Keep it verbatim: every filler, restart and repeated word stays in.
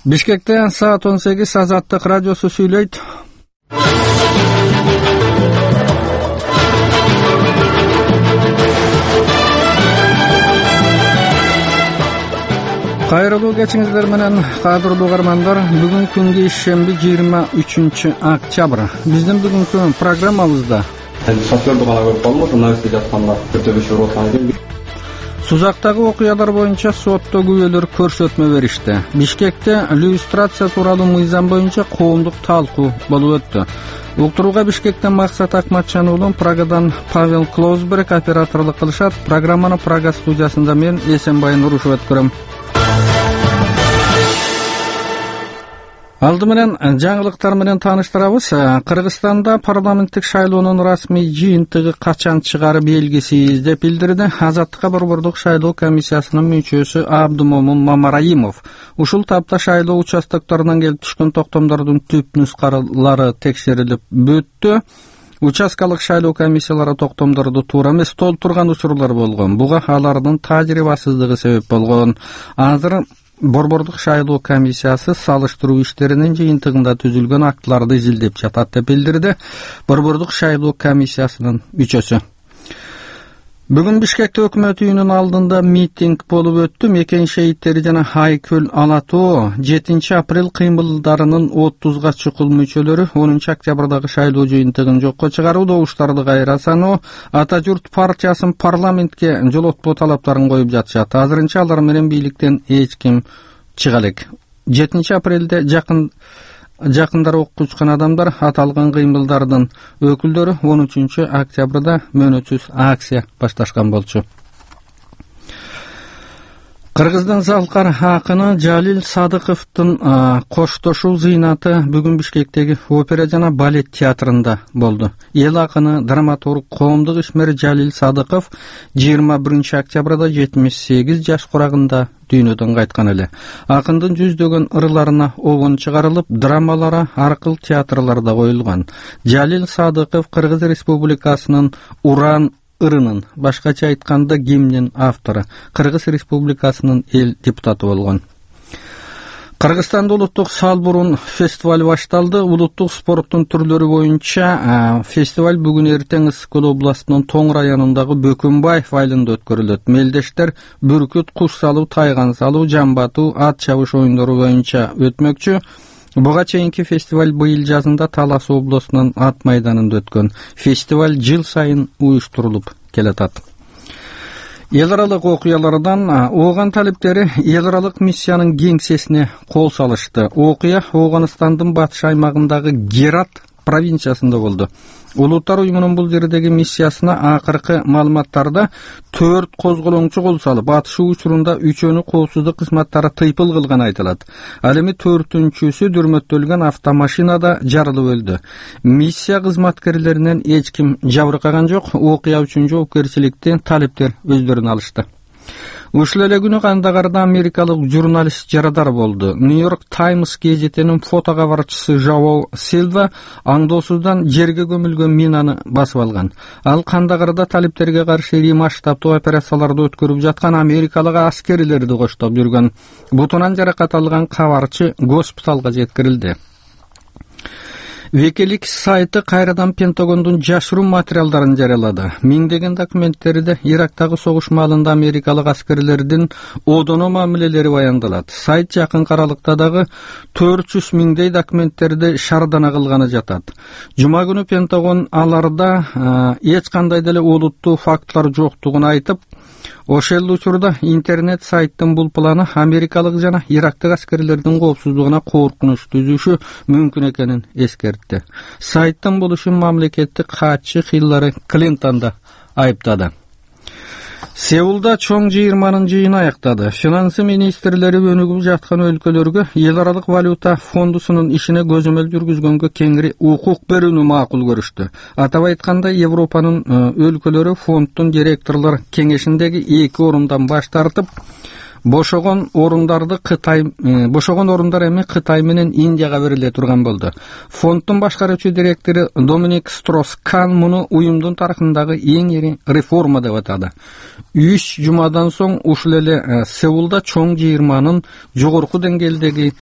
Бишкекте саат он сегиз Азаттык радиосу сүйлөйт. Кайрылуу кечиңиздер менен, кадырлуу угармандар. Бүгүн күнгө ишемби жыйырма үчүнчү октябрь. Биздин бүгүнкү программабызда шофёрду гана көрүп калдым, журналистке жатканда көтөгүш уруп аткан. Сузактагы окуялар боюнча сотто күбөлөр көрсөтмө беришти. Бишкекте иллюстрация тууралуу мыйзам боюнча коомдук талкуу болуп өттү. Уктурууга Бишкектен Максат Акматжан уулу, Прагадан Павел Клоузберг операторлук кылышат. Программаны Прага студиясында мен Эсенбай Нурушев өткөрөм. Алды менен жаңылыктар менен тааныштырабыз. Кыргызстанда парламенттик шайлоонун расмий жыйынтыгы качан чыгары белгисиз деп билдирди Азаттыкка борбордук шайлоо комиссиясынын мүчөсү Абдумомун Мамараимов. Ушул тапта шайлоо участокторунан келип түшкөн токтомдордун түп нускалары текшерилип бүттү. Участкалык шайлоо комиссиялары токтомдорду туура эмес толтурган учурлар болгон. Буга алардын тажрыйбасыздыгы себеп болгон. Азыр борбордук шайлоо комиссиясы салыштыруу иштеринин жыйынтыгында түзүлгөн актыларды изилдеп жатат деп билдирди борбордук шайлоо комиссиясынын мүчөсү. Бүгүн Бишкекте өкмөт үйүнүн алдында митинг болуп өттү. Мекен шейиттери жана Айкөл Алатоо жетинчи апрель кыймылдарынын отузга чукул мүчөлөрү онунчу октябрдагы шайлоо жыйынтыгын жокко чыгаруу, добуштарды кайра саноо, Ата журт партиясын парламентке жолотпоо талаптарын коюп жатышат. Азырынча алар менен бийликтен эч ким чыга элек. жетинчи апрелде жакын Жакындар окко учкан адамдар аталган кыймылдардын өкүлдөрү он үчүнчү октябрда мөөнөтсүз акция башташкан болчу. Кыргыздын залкар акыны Жалил Садыковдун коштошуу зыйнаты бүгүн Бишкектеги опера жана балет театрында болду. Эл акыны драматург, коомдук ишмер Жалил Садыков жыйырма биринчи октябрда жетимиш сегиз жаш курагында дүйнөдөн кайткан эле. Акындын жүздөгөн ырларына обон чыгарылып, драмалары аркыл театрларда коюлган. Жалил Садыков Кыргыз Республикасынын Уран ырынын, башкача айтканда гимнин автору, Кыргыз Республикасынын эл депутаты болгон. Кыргызстанда улуттук салбурун фестиваль башталды. Улуттук спорттун түрлөрү боюнча фестиваль бүгүн эртең Ысык Көл областынын Тоң районундагы Бөкөнбаев айылында өткөрүлөт. Мелдештер бүркүт, куш салуу, тайган салуу, жамбатуу, ат чабыш оюндору боюнча өтмөкчү. Буга чейинки фестиваль быйыл жазында Талас облусунун ат майданында өткөн. Фестиваль жыл сайын уюштурулуп келатат. Эл аралык окуялардан Ооган талиптери эл аралык миссиянын кеңсесине кол салышты. Окуя Ооганстандын батыш аймагындагы Герат провинциясында болду. Улуттар уюмунун бул жердеги миссиясына акыркы маалыматтарда төрт козголоңчу кол салып, атышуу учурунда үчөөнү коопсуздук кызматтары тыйпыл кылганы айтылат. Ал эми төртүнчүсү дүрмөттөлгөн автомашинада жарылып өлдү. Миссия кызматкерлеринен эч ким жабыркаган жок. Окуя үчүн жоопкерчиликти талиптер өздөрүнө алышты. Ушул эле күнү Кандагарда америкалык журналист жарадар болду. Нью-Йорк Таймс гезитинин фото кабарчысы Жао Силва аңдоосуздан жерге көмүлгөн минаны басып алган. Ал Кандагарда талиптерге каршы ири масштабтуу операцияларды өткөрүп жаткан америкалык аскерлерди коштоп жүргөн. Бутунан жаракат алган кабарчы госпиталга жеткирилди. Wikileaks сайты кайрадан Пентагондун жашыруун материалдарын жарыялады. Миңдеген документтерде Ирактагы согуш маалында америкалык аскерлердин одоно мамилелери баяндалат. Сайт жакынкы аралыкта дагы төрт жүз миңдей документтерди шардана кылганы жатат. Жума күнү Пентагон аларда эч кандай деле олуттуу фактылар жоктугун айтып, ошол учурда интернет сайттын бул планы америкалык жана ирактык аскерлердин коопсуздугуна коркунуч түзүшү мүмкүн экенин эскертти. Сайттын бул ишин мамлекеттик катчы Хиллари Клинтон да айыптады. Сеулда чоң жыйырманын жыйыны аяктады. Финансы министрлери өнүгүп жаткан өлкөлөргө эл аралык валюта фондусунун ишине көзөмөл жүргүзгөнгө кеңири укук берүүнү макул көрүштү. Атап айтканда, Европанын өлкөлөрү фонддун директорлор кеңешиндеги эки орундан баш тартып, бошогон орундарды Кытай бошогон орундар эми Кытай менен Индияга бериле турган болду. Фонддун башкаруучу директору Доминик Строс-Кан муну уюмдун тарыхындагы эң ири реформа деп атады. Үч жумадан соң ушул эле Сеулда чоң жыйырманын жогорку деңгээлдеги